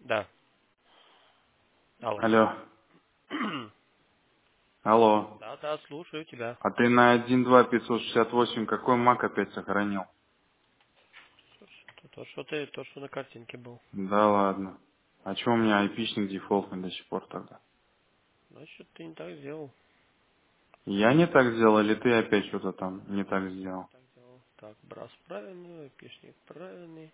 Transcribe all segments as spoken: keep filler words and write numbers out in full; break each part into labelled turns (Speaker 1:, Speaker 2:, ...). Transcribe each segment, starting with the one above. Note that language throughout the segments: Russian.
Speaker 1: Да. Алло.
Speaker 2: Алло, алло.
Speaker 1: Да, да, слушаю тебя.
Speaker 2: А ты на один два пятьсот шестьдесят восемь какой мак опять сохранил?
Speaker 1: То, то, что ты, то, что на картинке был.
Speaker 2: Да ладно. А чё у меня айпишник дефолтный до сих пор тогда?
Speaker 1: Значит, ты не так сделал.
Speaker 2: Я не так сделал, или ты опять что-то там не так
Speaker 1: Не
Speaker 2: сделал?
Speaker 1: так сделал. Так, брас правильный, пишник правильный.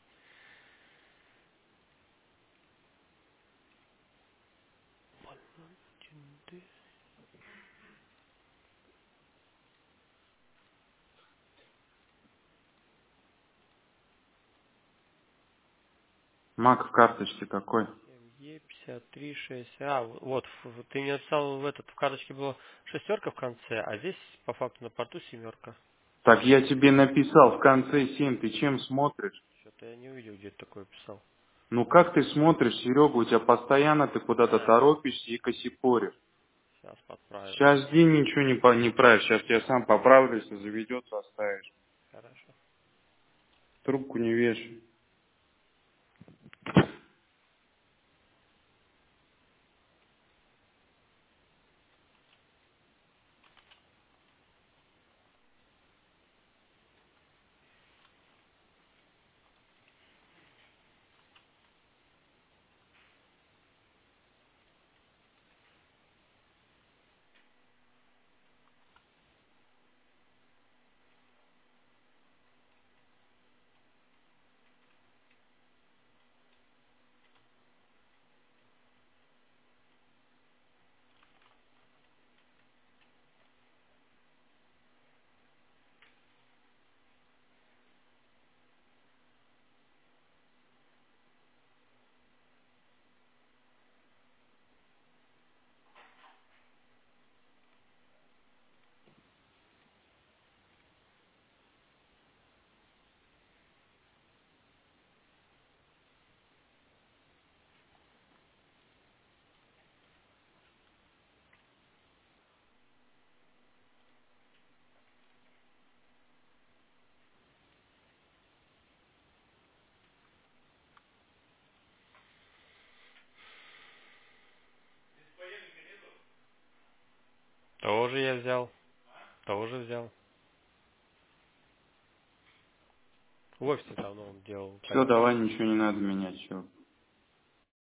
Speaker 1: Тинды.
Speaker 2: Мак в карточке какой?
Speaker 1: семь е пятьдесят три шесть. А, вот, в- в- ты мне написал в этот, в карточке была шестерка в конце, а здесь по факту на порту семерка.
Speaker 2: Так я тебе написал в конце семь, ты чем смотришь?
Speaker 1: Что-то я не увидел, где ты такое писал.
Speaker 2: Ну как ты смотришь, Серега, у тебя постоянно ты куда-то
Speaker 1: А,
Speaker 2: торопишься и косипоришь.
Speaker 1: сейчас подправим.
Speaker 2: Сейчас жди, ничего не, по- не правишь, сейчас я сам поправлюсь, и заведется, оставишь.
Speaker 1: Хорошо.
Speaker 2: Трубку не вешай.
Speaker 1: Тоже я взял. Тоже взял. В офисе давно он делал
Speaker 2: Все,
Speaker 1: кальян.
Speaker 2: давай, ничего не надо менять, все.